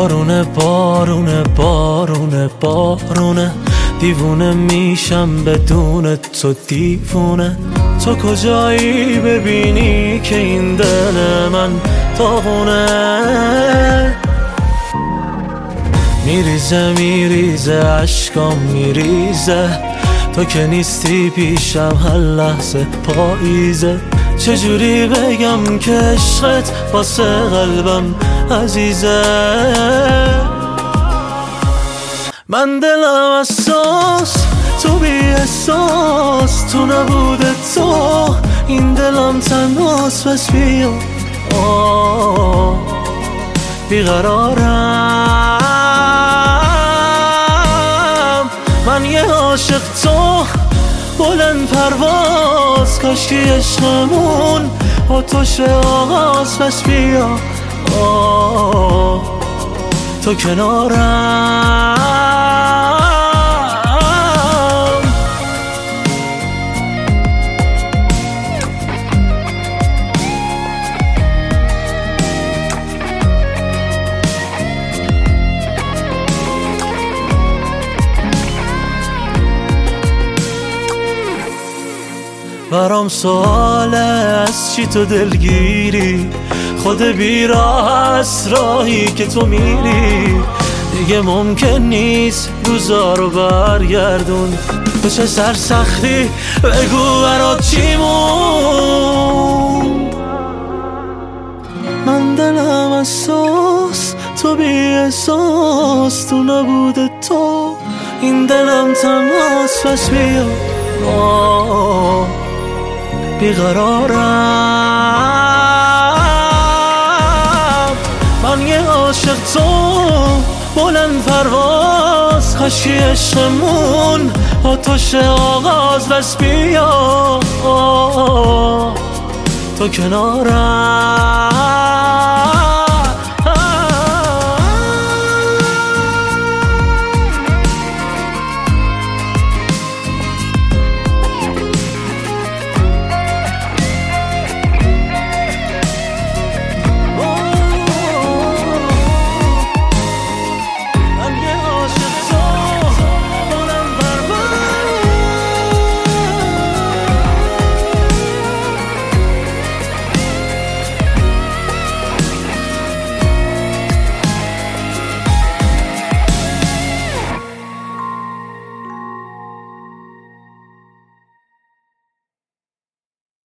بارونه بارونه بارونه بارونه، دیوونه میشم بدون تو دیوونه. تو کجایی ببینی که این دل من داغونه؟ میریزه میریزه عشقام میریزه، تو که نیستی پیشم هر لحظه پاییزه. چجوری بگم که عشقت واسه قلبم عزیزه؟ من دلم حساس، تو بی احساس، تو نبود تو این دلم تنهاست. بس بیا بیقرارم، من یه عاشق تو بلند پرواز، کاشکی عشقمون با تو شه آغاز. بس بیا تو کنارم. برام سواله از چی تو دلگیری، خود بیراه است راهی که تو میری. دیگه ممکن نیست روزارو برگردون، تو چه سرسختی بگو برات چی مون. من دلم حساس، تو بی احساس، تو نبود تو این دلم تنهاست. پس بیا بیقرارم، من یه عاشق تو بلند پرواز، کاشکی عشقمون با تو شه آغاز. بس بیا تو کنارم.